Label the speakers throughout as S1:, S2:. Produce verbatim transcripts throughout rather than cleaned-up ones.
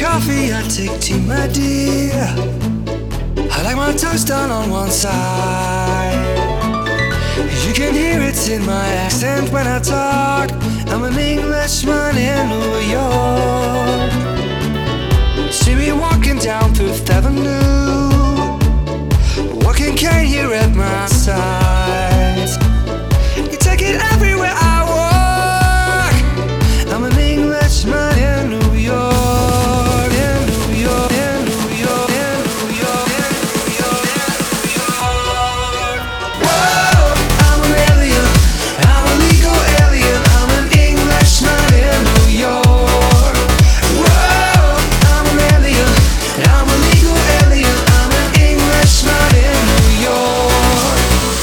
S1: coffee, I take tea, my dear. I like my toast done on one side. You can hear it in my accent when I talk. I'm an Englishman in New York. See me walking down Fifth Avenue, walking cane here at my side. You take it everywhere I walk. I'm an Englishman in New York, in New York, in New York, in New York, in New York, in New York. Whoa, I'm an alien, I'm a legal alien. I'm an Englishman in New York. Whoa, I'm an alien, I'm a legal alien. I'm an Englishman in New York.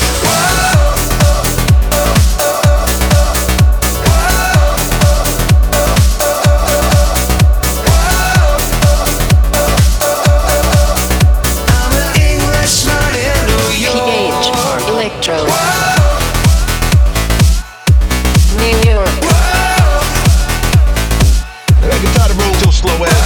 S2: Electro. New York.
S3: That guitar to roll till slow ass.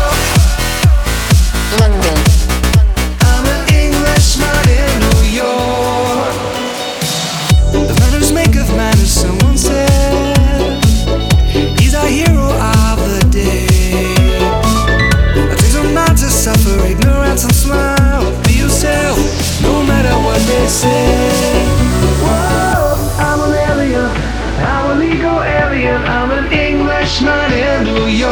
S2: London.
S1: I'm an Englishman in New York. The manners make of manners, someone said. He's our hero of the day. It takes a man to suffer ignorance and smile. Be yourself, no matter what they say. Whoa, I'm an alien, I'm a legal alien. I'm an Englishman in New York.